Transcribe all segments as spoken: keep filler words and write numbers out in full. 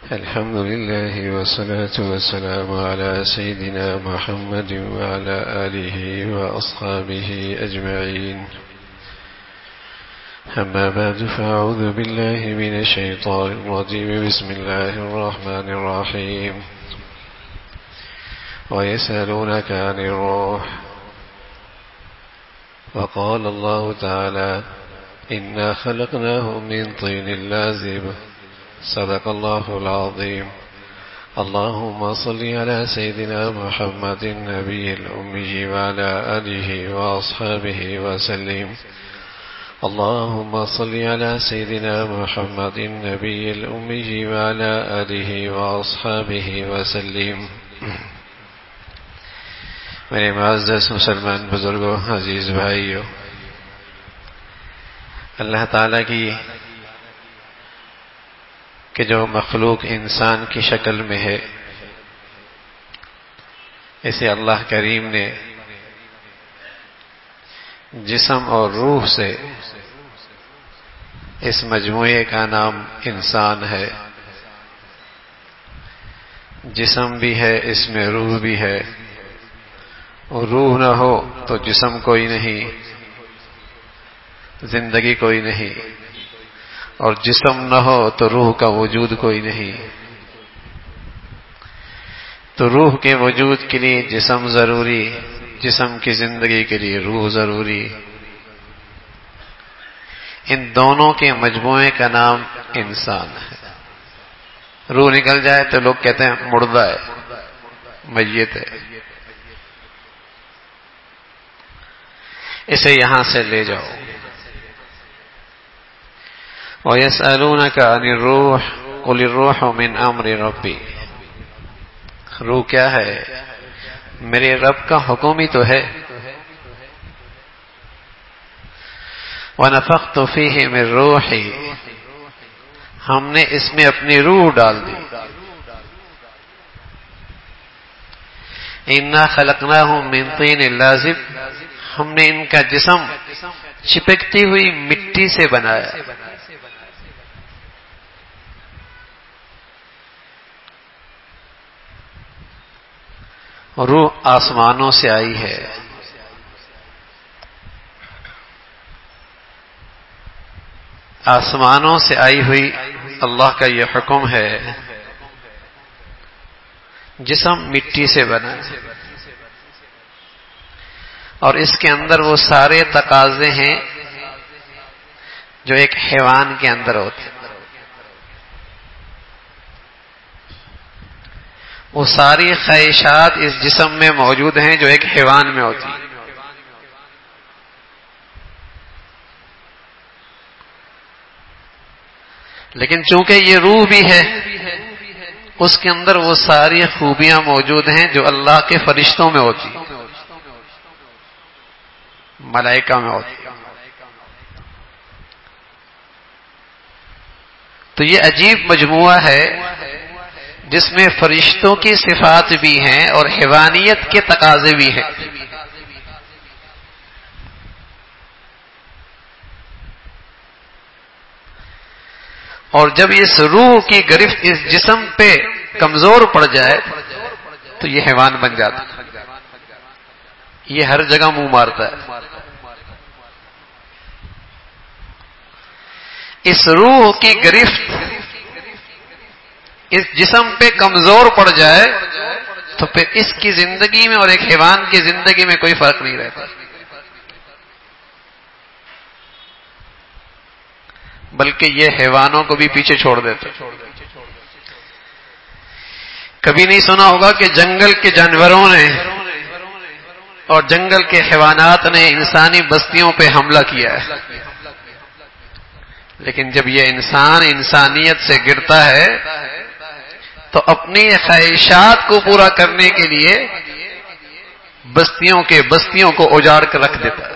الحمد لله والصلاة والسلام على سيدنا محمد وعلى آله وأصحابه أجمعين. أما بعد فأعوذ بالله من الشيطان الرجيم. بسم الله الرحمن الرحيم. ويسألونك عن الروح وقال الله تعالى إنا خلقناهم من طين لازب. صدق الله العظيم. اللهم صل على سيدنا محمد النبي الأمي وعلى آله وأصحابه وسلم. اللهم صل على سيدنا محمد النبي الأمي وعلى آله وأصحابه وسلم. میرے معزز مسلمان بزرگوں، عزیز بھائیوں، اللہ تعالیٰ کی کہ جو مخلوق انسان کی شکل میں ہے، اسے اللہ کریم نے جسم اور روح سے، اس مجموعے کا نام انسان ہے. جسم بھی ہے، اس میں روح بھی ہے، اور روح نہ ہو تو جسم کوئی نہیں، زندگی کوئی نہیں، اور جسم نہ ہو تو روح کا وجود کوئی نہیں. تو روح کے وجود کے لیے جسم ضروری، جسم کی زندگی کے لیے روح ضروری. ان دونوں کے مجموعے کا نام انسان ہے. روح نکل جائے تو لوگ کہتے ہیں مردہ ہے، میت ہے. اسے یہاں سے لے جاؤ. وَيَسْأَلُونَكَ عَنِ الرُّوحِ قُلِ الرُّوحُ مِنْ أَمْرِ رَبِّي. روح کیا ہے؟ میرے رب کا حکم ہی تو ہے. وَنَفَخْتُ فِيهِ مِنْ رُوحِي. ہم نے اس میں اپنی روح ڈال دی. إِنَّا خَلَقْنَاهُمْ مِنْ طِينٍ لَازِبٍ. ہم نے ان کا جسم چپکتی ہوئی مٹی سے بنایا. روح آسمانوں سے آئی ہے. آسمانوں سے آئی ہوئی اللہ کا یہ حکم ہے. جسم مٹی سے بنا ہے، اور اس کے اندر وہ سارے تقاضے ہیں جو ایک حیوان کے اندر ہوتے ہیں. وہ ساری خواہشات اس جسم میں موجود ہیں جو ایک حیوان میں ہوتی ہیں. لیکن چونکہ یہ روح بھی ہے، اس کے اندر وہ ساری خوبیاں موجود ہیں جو اللہ کے فرشتوں میں ہوتی ہیں، ملائکہ میں ہوتی ہیں. تو یہ عجیب مجموعہ ہے جس میں فرشتوں کی صفات بھی ہیں اور حیوانیت کے تقاضے بھی ہیں. اور جب اس روح کی گرفت اس جسم پہ کمزور پڑ جائے تو یہ حیوان بن جاتا ہے. یہ ہر جگہ منہ مارتا ہے. اس روح کی گرفت اس جسم پہ کمزور پڑ جائے تو پھر اس کی زندگی میں اور ایک حیوان کی زندگی میں کوئی فرق نہیں رہتا، بلکہ یہ حیوانوں کو بھی پیچھے چھوڑ دیتا. کبھی نہیں سنا ہوگا کہ جنگل کے جانوروں نے اور جنگل کے حیوانات نے انسانی بستیوں پہ حملہ کیا ہے. لیکن جب یہ انسان انسانیت سے گرتا ہے تو اپنی خواہشات کو پورا کرنے کے لیے بستیوں کے بستیوں کو اجاڑ کر رکھ دیتا ہے.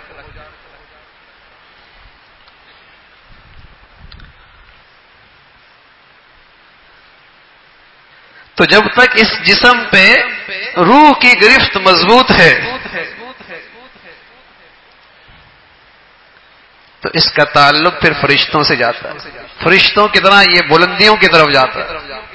تو جب تک اس جسم پہ روح کی گرفت مضبوط ہے تو اس کا تعلق پھر فرشتوں سے جاتا ہے. فرشتوں کی طرح یہ بلندیوں کی طرف جاتا ہے.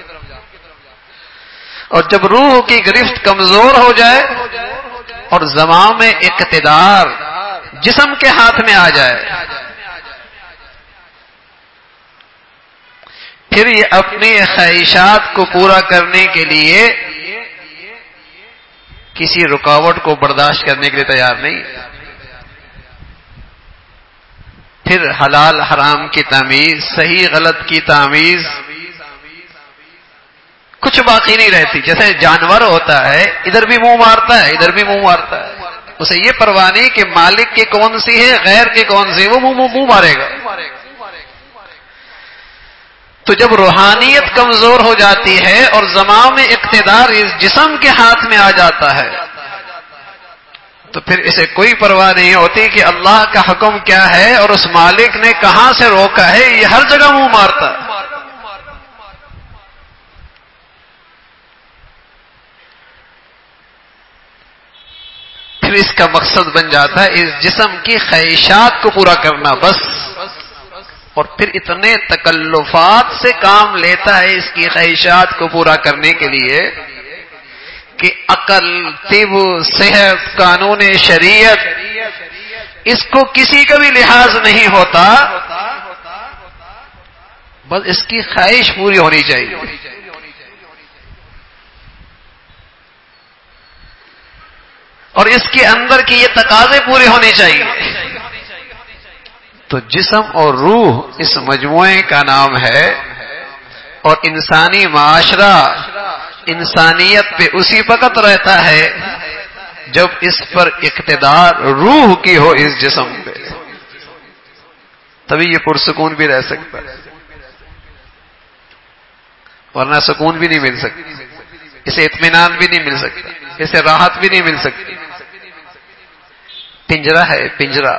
اور جب روح کی گرفت کمزور ہو جائے اور زمان میں اقتدار جسم کے ہاتھ میں آ جائے، پھر یہ اپنی خواہشات کو پورا کرنے کے لیے کسی رکاوٹ کو برداشت کرنے کے لیے تیار نہیں، پھر حلال حرام کی تمیز، صحیح غلط کی تمیز کچھ باقی نہیں رہتی۔ جیسے جانور ہوتا ہے، ادھر بھی منہ مارتا ہے ادھر بھی منہ مارتا ہے، اسے یہ پرواہ نہیں کہ مالک کی کون سی ہے غیر کی کون سی، وہ منہ منہ مارے گا۔ تو جب روحانیت کمزور ہو جاتی ہے اور زمان میں اقتدار اس جسم کے ہاتھ میں آ جاتا ہے تو پھر اسے کوئی پرواہ نہیں ہوتی کہ اللہ کا حکم کیا ہے اور اس مالک نے کہاں سے روکا ہے، یہ ہر جگہ منہ مارتا ہے۔ پھر اس کا مقصد بن جاتا ہے اس جسم کی خواہشات کو پورا کرنا بس، اور پھر اتنے تکلفات سے کام لیتا ہے اس کی خواہشات کو پورا کرنے کے لیے کہ عقل، طب، صحت، قانون شریعت اس کو کسی کا بھی لحاظ نہیں ہوتا، بس اس کی خواہش پوری ہونی چاہیے۔ اور اس کے اندر کی یہ تقاضے پورے ہونے چاہیے۔ تو جسم اور روح اس مجموعے کا نام ہے، اور انسانی معاشرہ انسانیت پہ اسی وقت رہتا ہے جب اس پر اقتدار روح کی ہو اس جسم پہ، تبھی یہ پرسکون بھی رہ سکتا ہے، ورنہ سکون بھی نہیں مل سکتا، اسے اطمینان بھی نہیں مل سکتا، اسے راحت بھی نہیں مل سکتی۔ پنجرہ ہے پنجرہ،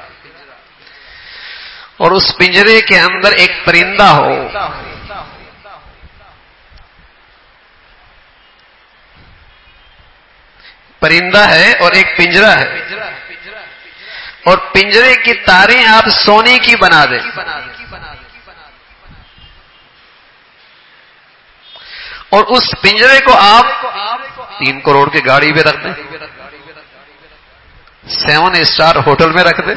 اور اس پنجرے کے اندر ایک پرندہ ہو، پرندہ ہے اور ایک پنجرہ ہے، اور پنجرے کی تاریں آپ سونے کی بنا دیں، اور اس پنجرے کو آپ تین کروڑ کی گاڑی پہ رکھ دیں، سیون اسٹار ہوٹل میں رکھ دیں،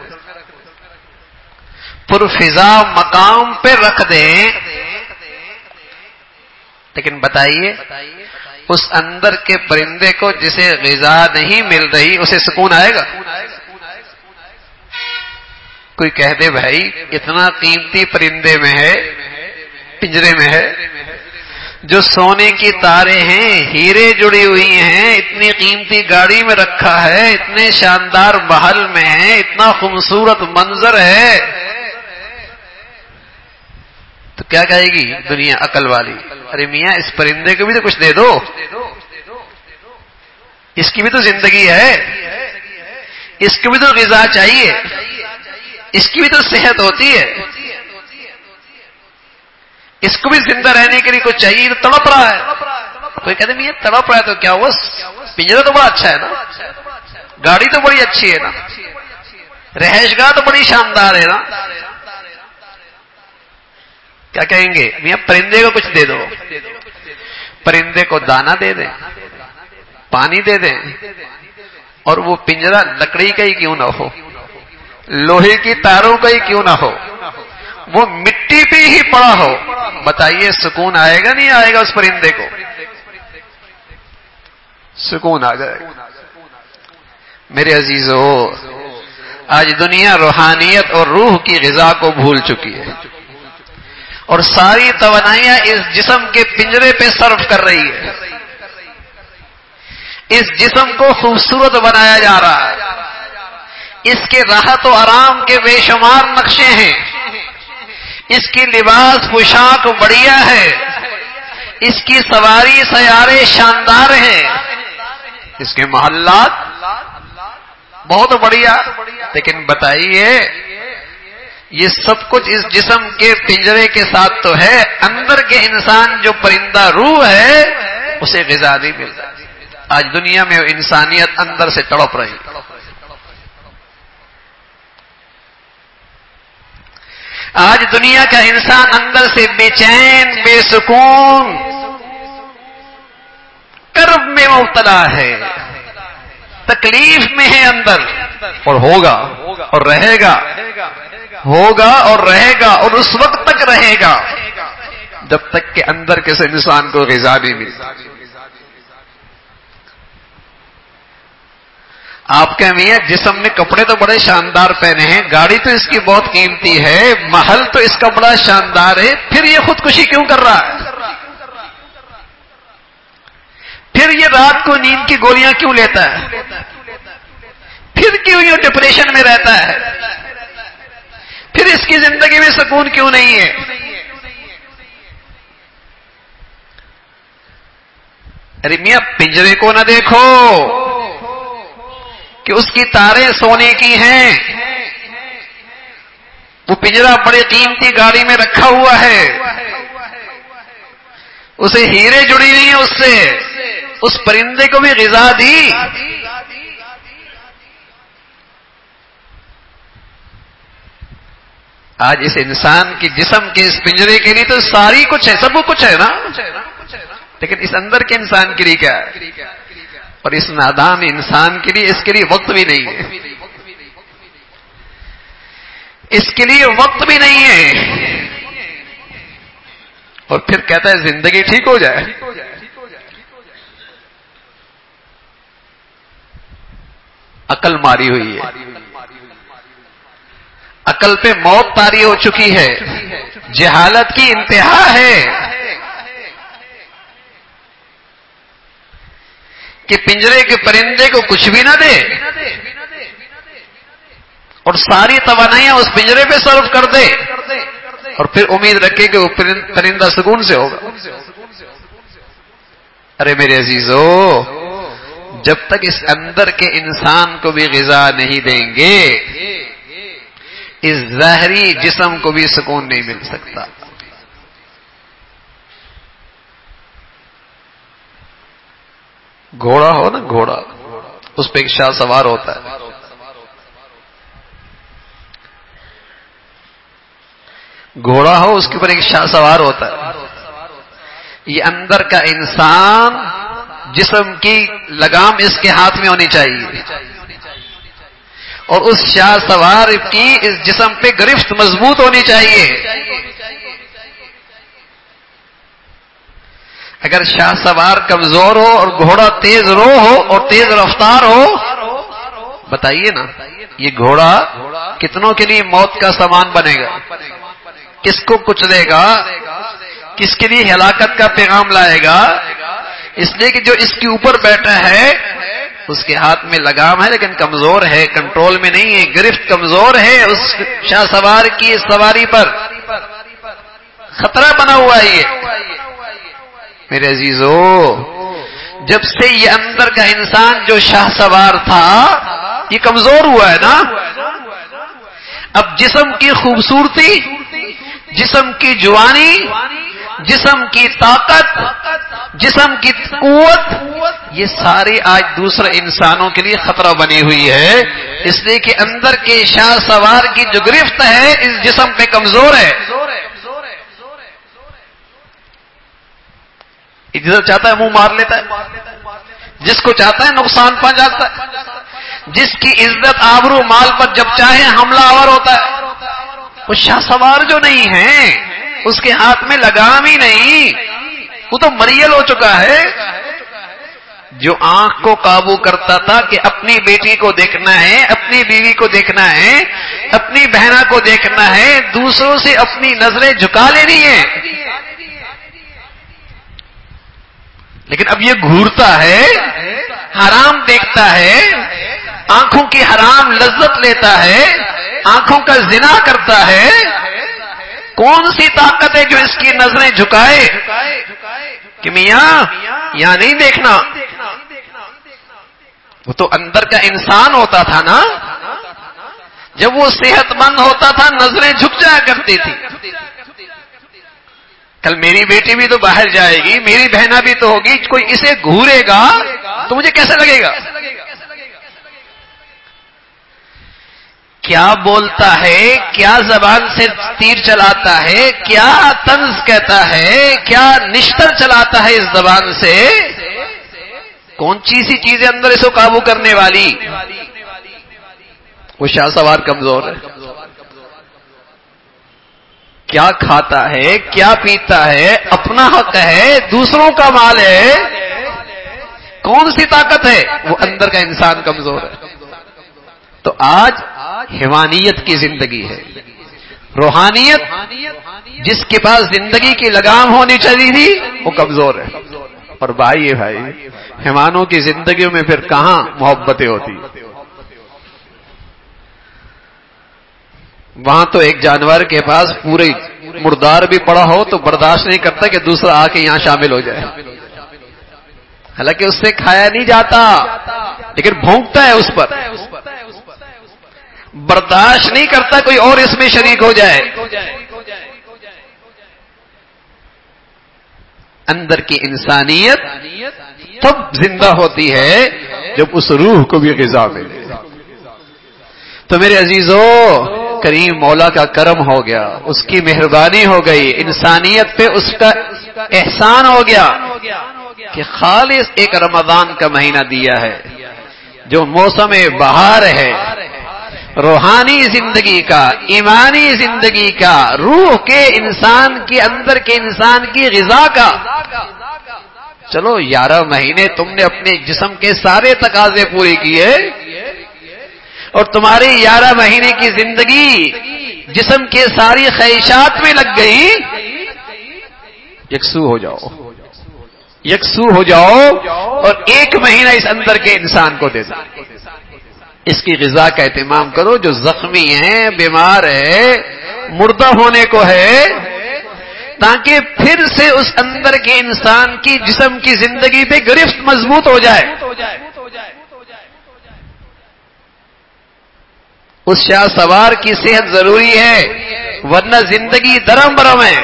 پر فضا مقام پہ رکھ دیں، لیکن بتائیے اس اندر کے پرندے کو جسے غذا نہیں مل رہی اسے سکون آئے گا؟ کوئی کہہ دے بھائی اتنا قیمتی پرندے میں ہے، پنجرے میں ہے، جو سونے کی تاریں ہیں، ہیرے جڑی ہوئی ہیں، اتنی قیمتی گاڑی میں رکھا ہے، اتنے شاندار محل میں ہے، اتنا خوبصورت منظر ہے، تو کیا کہے گی دنیا عقل والی؟ ارے میاں اس پرندے کو بھی تو کچھ دے دو، اس کی بھی تو زندگی ہے، اس کو بھی تو غذا چاہیے، اس کی بھی تو صحت ہوتی ہے، اس کو بھی زندہ رہنے کے لیے کچھ چاہیے، تو تڑپ رہا ہے۔ کوئی کہتے ہیں یہ تڑپ رہا ہے تو کیا ہوا، پنجرا تو بڑا اچھا ہے نا، گاڑی تو بڑی اچھی ہے نا، رہائش گاہ تو بڑی شاندار ہے نا، کیا کہیں گے میاں پرندے کو کچھ دے دو، پرندے کو دانا دے دیں، پانی دے دیں، اور وہ پنجرا لکڑی کا ہی کیوں نہ ہو، لوہے کی تاروں کا ہی کیوں نہ ہو، وہ مٹی پہ ہی پڑا ہو، بتائیے سکون آئے گا نہیں آئے گا؟ اس پرندے کو سکون آ جائے گا۔ میرے عزیزو، آج دنیا روحانیت اور روح کی غذا کو بھول چکی ہے اور ساری توانائیاں اس جسم کے پنجرے پہ صرف کر رہی ہے، اس جسم کو خوبصورت بنایا جا رہا ہے، اس کے راحت و آرام کے بے شمار نقشے ہیں، اس کی لباس پوشاک بڑھیا ہے، اس کی سواری سیارے شاندار ہیں، اس کے محلات بہت بڑھیا، لیکن بتائیے یہ سب کچھ اس جسم کے پنجرے کے ساتھ تو ہے، اندر کے انسان جو پرندہ روح ہے اسے غذا نہیں مل رہا۔ آج دنیا میں انسانیت اندر سے تڑپ رہی، آج دنیا کا انسان اندر سے بے چین، بے سکون، کرب میں مبتلا ہے، تکلیف میں ہے اندر، اور ہوگا اور رہے گا، ہوگا اور رہے گا، اور اس وقت تک رہے گا جب تک کہ اندر کے انسان کو غذا نہیں ملتی۔ آپ کے میاں جسم نے کپڑے تو بڑے شاندار پہنے ہیں، گاڑی تو اس کی بہت قیمتی ہے، محل تو اس کا بڑا شاندار ہے، پھر یہ خودکشی کیوں کر رہا ہے؟ پھر یہ رات کو نیند کی گولیاں کیوں لیتا ہے؟ پھر کیوں یہ ڈپریشن میں رہتا ہے؟ پھر اس کی زندگی میں سکون کیوں نہیں ہے؟ ارے میاں پنجرے کو نہ دیکھو کہ اس کی تاریں سونے کی ہیں، وہ پنجرا بڑی قیمتی گاڑی میں رکھا ہوا ہے، اسے ہیرے جڑی ہوئی ہیں، اس سے اس پرندے کو بھی غذا دی۔ آج اس انسان کی جسم کے اس پنجرے کے لیے تو ساری کچھ ہے، سب کچھ ہے نا، لیکن اس اندر کے انسان کے لیے کیا ہے؟ اور اس نادان انسان کے لیے اس کے لیے وقت بھی نہیں ہے، اس کے لیے وقت بھی نہیں ہے، اور پھر کہتا ہے زندگی ٹھیک ہو جائے۔ عقل ماری ہوئی ہے، عقل پہ موت طاری ہو چکی ہے، جہالت کی انتہا ہے کہ پنجرے کے پرندے کو کچھ بھی نہ دے اور ساری توانائیاں اس پنجرے پہ صرف کر دے، اور پھر امید رکھے کہ وہ پرندہ سکون سے ہوگا۔ ارے میرے عزیزو، جب تک اس اندر کے انسان کو بھی غذا نہیں دیں گے، اس ظاہری جسم کو بھی سکون نہیں مل سکتا۔ گھوڑا ہو نا، گھوڑا، اس پہ ایک شاہ سوار ہوتا ہے، گھوڑا ہو اس کے اوپر ایک شاہ سوار ہوتا ہے۔ یہ اندر کا انسان، جسم کی لگام اس کے ہاتھ میں ہونی چاہیے، اور اس شاہ سوار کی اس جسم پہ گرفت مضبوط ہونی چاہیے۔ اگر شاہ سوار کمزور ہو اور گھوڑا تیز رو ہو اور تیز رفتار ہو، بتائیے نا یہ گھوڑا کتنوں کے لیے موت کا سامان بنے گا، کس کو کچلے گا، کس کے لیے ہلاکت کا پیغام لائے گا؟ اس لیے کہ جو اس کے اوپر بیٹھا ہے اس کے ہاتھ میں لگام ہے لیکن کمزور ہے، کنٹرول میں نہیں ہے، گرفت کمزور ہے، اس شاہ سوار کی سواری پر خطرہ بنا ہوا ہے۔ یہ میرے عزیزو، جب سے یہ اندر کا انسان جو شاہ سوار تھا یہ کمزور ہوا ہے نا، اب جسم کی خوبصورتی، جسم کی جوانی، جسم کی طاقت، جسم کی قوت، یہ ساری آج دوسرے انسانوں کے لیے خطرہ بنی ہوئی ہے، اس لیے کہ اندر کے شاہ سوار کی جو گرفت ہے اس جسم پہ کمزور ہے۔ جس چاہتا ہے منہ مار لیتا ہے، جس کو چاہتا ہے نقصان پہنچاتا ہے، جس کی عزت آبرو مال پر جب چاہے حملہ آور ہوتا ہے۔ وہ شاہ سوار جو نہیں ہے، اس کے ہاتھ میں لگام ہی نہیں، وہ تو مریل ہو چکا ہے۔ جو آنکھ کو قابو کرتا تھا کہ اپنی بیٹی کو دیکھنا ہے، اپنی بیوی کو دیکھنا ہے، اپنی بہنا کو دیکھنا ہے، دوسروں سے اپنی نظریں جھکا لینی ہے، لیکن اب یہ گھورتا ہے، حرام دیکھتا ہے، آنکھوں کی حرام لذت لیتا ہے، آنکھوں کا زنا کرتا ہے۔ کون سی طاقت ہے جو اس کی نظریں جھکائے کہ میاں یہاں نہیں دیکھنا؟ وہ تو اندر کا انسان ہوتا تھا نا، جب وہ صحت مند ہوتا تھا نظریں جھک جایا کرتی تھی۔ کل میری بیٹی بھی تو باہر جائے گی، میری بہنا بھی تو ہوگی، کوئی اسے گھورے گا تو مجھے کیسے لگے گا؟ کیا بولتا ہے، کیا زبان سے تیر چلاتا ہے، کیا طنز کہتا ہے، کیا نشتر چلاتا ہے اس زبان سے، کون سی سی چیزیں اندر اس کو قابو کرنے والی؟ وہ شاہ سوار کمزور ہے. کیا کھاتا ہے، کیا پیتا ہے، اپنا حق ہے، دوسروں کا مال ہے، کون سی طاقت ہے؟ وہ اندر کا انسان کمزور ہے. تو آج حیوانیت کی زندگی ہے. روحانیت جس کے پاس زندگی کی لگام ہونی چاہیے تھی وہ کمزور ہے. اور بھائی بھائی حیوانوں کی زندگیوں میں پھر کہاں محبتیں ہوتی؟ وہاں تو ایک جانور کے پاس پورے مردار بھی پڑا ہو تو برداشت نہیں کرتا کہ دوسرا آ کے یہاں شامل ہو جائے. حالانکہ اس سے کھایا نہیں جاتا لیکن بھونکتا ہے اس پر، برداشت نہیں کرتا کوئی اور اس میں شریک ہو جائے. اندر کی انسانیت تب زندہ ہوتی ہے جب اس روح کو بھی غذا ملے. تو میرے عزیزو، کریم مولا کا کرم ہو گیا، اس کی مہربانی ہو گئی، انسانیت پہ اس کا احسان ہو گیا کہ خالص ایک رمضان کا مہینہ دیا ہے جو موسم بہار ہے، روحانی زندگی کا، ایمانی زندگی کا، روح کے انسان کے اندر کے انسان کی غذا کا. چلو گیارہ مہینے تم نے اپنے جسم کے سارے تقاضے پورے کیے اور تمہاری گیارہ مہینے کی زندگی جسم کے ساری خواہشات میں لگ گئی. یکسو ہو جاؤ، یکسو ہو جاؤ اور ایک مہینہ اس اندر کے انسان کو دے دو. اس کی غذا کا اہتمام کرو جو زخمی ہے، بیمار ہے، مردہ ہونے کو ہے، تاکہ پھر سے اس اندر کے انسان کی جسم کی زندگی پہ گرفت مضبوط ہو جائے. اس شاہ سوار کی صحت ضروری ہے ورنہ زندگی درم برم ہے.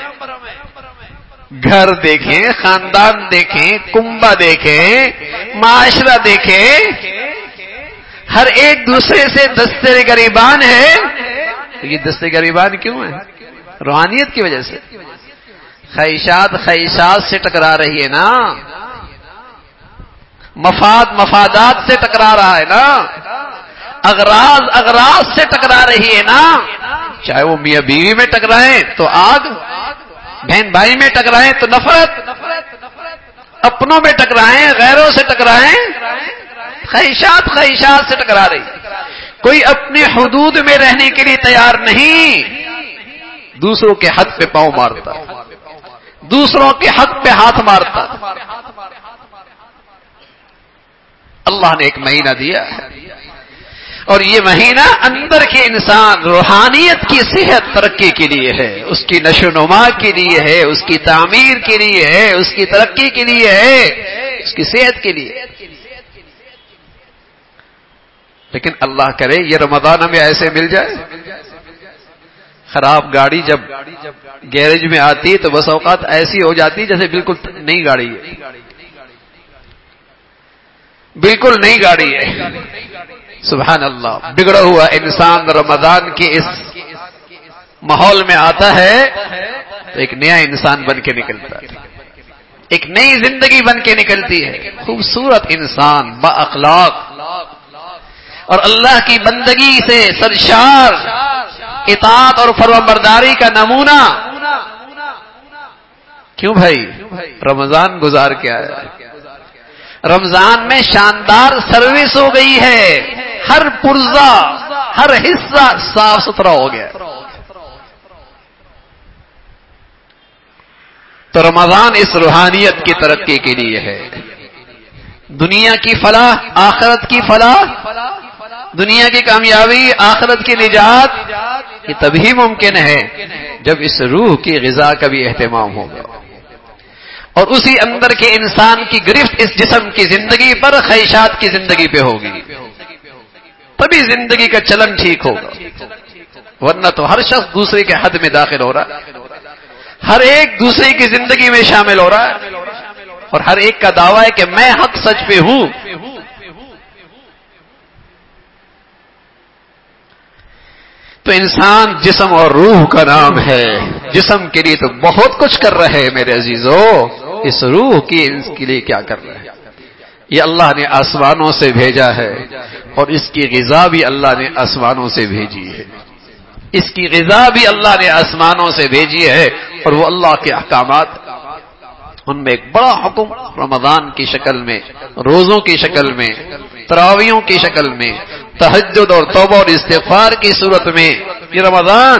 گھر دیکھیں، خاندان دیکھیں، کنبہ دیکھیں، معاشرہ دیکھیں، ہر ایک دوسرے سے دستے گریبان ہے. یہ دستے گریبان کیوں ہے؟ روحانیت کی وجہ سے. خواہشات خواہشات سے ٹکرا رہی ہے نا، مفاد مفادات سے ٹکرا رہا ہے نا، اغراض اغراض سے ٹکرا رہی ہے نا. چاہے وہ میاں بیوی میں ٹکرائیں تو آگ، بہن بھائی میں ٹکرائیں تو نفرت، اپنوں میں ٹکرائیں، غیروں سے ٹکرائیں، خواہشات خواہشات سے ٹکرا رہی. کوئی اپنے حدود میں رہنے کے لیے تیار نہیں، دوسروں کے حق پہ پاؤں مارتا، دوسروں کے حق پہ ہاتھ مارتا. اللہ نے ایک مہینہ دیا ہے اور یہ مہینہ اندر کے انسان روحانیت کی صحت ترقی کے لیے ہے، اس کی نشو و نما کے لیے ہے، اس کی تعمیر کے لیے ہے، اس کی ترقی کے لیے ہے، اس کی صحت کے لیے. لیکن اللہ کرے یہ رمضان ہمیں ایسے مل جائے. خراب گاڑی جب گیرج میں آتی تو بس اوقات ایسی ہو جاتی جیسے بالکل نئی گاڑی ہے، بالکل نئی گاڑی ہے. سبحان اللہ. بگڑا ہوا انسان رمضان کے اس ماحول میں آتا ہے تو ایک نیا انسان بن کے نکلتا ہے، ایک نئی زندگی بن کے نکلتی ہے. خوبصورت انسان، با اخلاق اور اللہ کی بندگی سے سرشار، اطاعت اور فرمانبرداری کا نمونہ. کیوں بھائی؟ رمضان گزار کے آیا، رمضان میں شاندار سروس ہو گئی ہے، ہر پرزہ ہر حصہ صاف ستھرا ہو گیا. تو رمضان اس روحانیت کی ترقی کے لیے ہے. دنیا کی فلاح، آخرت کی فلاح، دنیا کی کامیابی، آخرت کی نجات یہ تبھی ممکن ہے جب اس روح کی غذا کا بھی اہتمام ہوگا اور اسی اندر کے انسان کی گرفت اس جسم کی زندگی پر، خواہشات کی زندگی پہ ہوگی، تبھی زندگی کا چلن ٹھیک ہوگا. ورنہ تو ہر شخص دوسرے کے حد میں داخل ہو رہا ہے، ہر ایک دوسرے کی زندگی میں شامل ہو رہا ہے اور ہر ایک کا دعویٰ ہے کہ میں حق سچ پہ ہوں. تو انسان جسم اور روح کا نام ہے. جسم کے لیے تو بہت کچھ کر رہے ہیں میرے عزیزو، اس روح کی اس کے لیے کیا کر رہے ہیں؟ یہ اللہ نے آسمانوں سے بھیجا ہے اور اس کی غذا بھی اللہ نے آسمانوں سے بھیجی ہے. اس کی غذا بھی اللہ نے آسمانوں سے بھیجی ہے اور وہ اللہ کے احکامات، ان میں ایک بڑا حکم رمضان کی شکل میں، روزوں کی شکل میں، تراویحوں کی شکل میں، تہجد اور توبہ اور استغفار کی صورت میں. یہ رمضان،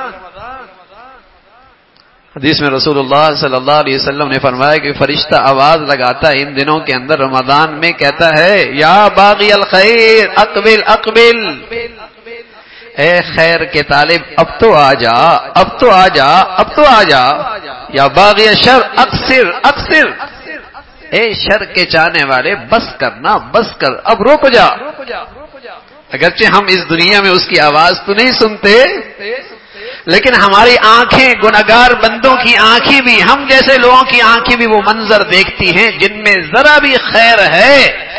حدیث میں رسول اللہ صلی اللہ علیہ وسلم نے فرمایا کہ فرشتہ آواز لگاتا ہے ان دنوں کے اندر رمضان میں، کہتا ہے یا باغی الخیر اقبل اقبل، اے خیر کے طالب اب تو آ جا، اب تو آ جا، اب تو آ جا. یا باغی شر اکثر اکثر، اے شر کے چاہنے والے بس کرنا، بس کر، اب رک جا. اگرچہ ہم اس دنیا میں اس کی آواز تو نہیں سنتے، لیکن ہماری آنکھیں، گنہگار بندوں کی آنکھیں بھی، ہم جیسے لوگوں کی آنکھیں بھی وہ منظر دیکھتی ہیں جن میں ذرا بھی خیر ہے.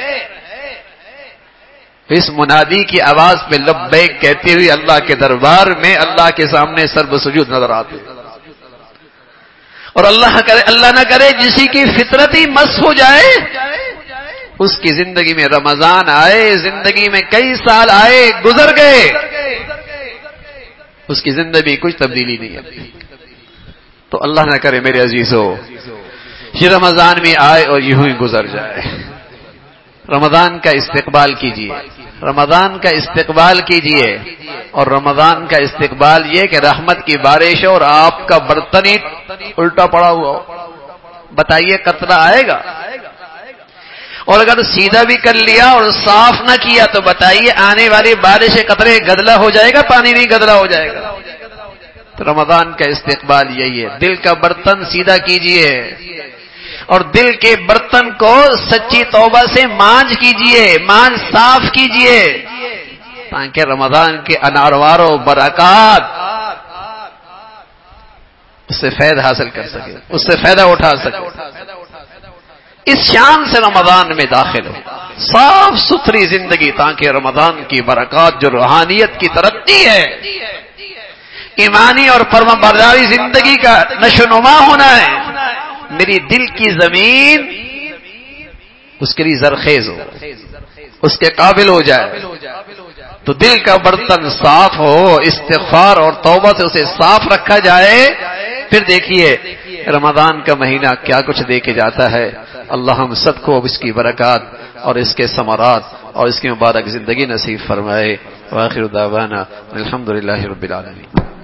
اس منادی کی آواز پہ لبیک کہتے ہوئے اللہ کے دربار میں اللہ کے سامنے سرب سجود نظر آتے. اور اللہ کرے، اللہ نہ کرے جسی کی فطرت ہی مس ہو جائے، اس کی زندگی میں رمضان آئے، زندگی میں کئی سال آئے گزر گئے، اس کی زندگی کچھ تبدیلی نہیں ہے. تو اللہ نہ کرے میرے عزیزو یہ رمضان میں آئے اور یوں ہی گزر جائے. رمضان کا استقبال کیجیے، رمضان کا استقبال کیجیے. اور رمضان کا استقبال یہ کہ رحمت کی بارش ہو اور آپ کا برتن ہی الٹا پڑا ہوا ہو، بتائیے قطرہ آئے گا؟ اور اگر سیدھا بھی کر لیا اور صاف نہ کیا تو بتائیے آنے والی بارش سے قطرے گدلا ہو جائے گا، پانی نہیں گدلا ہو جائے گا. تو رمضان کا استقبال یہی ہے، دل کا برتن سیدھا کیجیے اور دل کے برتن کو سچی توبہ سے مانج کیجیے، مانج صاف کیجیے تاکہ رمضان کے انوار و برکات اس سے فائدہ حاصل کر سکے، اس سے فائدہ اٹھا سکے. اس شان سے رمضان میں داخل ہو، صاف ستھری زندگی، تاکہ رمضان کی برکات جو روحانیت کی ترقی ہے، ایمانی اور فرما برداری زندگی کا نشو نما ہونا ہے، میری دل کی زمین اس کے لیے زرخیز ہو، اس کے قابل ہو جائے. تو دل کا برتن صاف ہو، استغفار اور توبہ سے اسے صاف رکھا جائے، پھر دیکھیے رمضان کا مہینہ کیا کچھ دے کے جاتا ہے. اللہ ہم سب کو اب اس کی برکات اور اس کے ثمرات اور اس کی مبارک زندگی نصیب فرمائے. وآخر دعوانا الحمدللہ رب العالمین.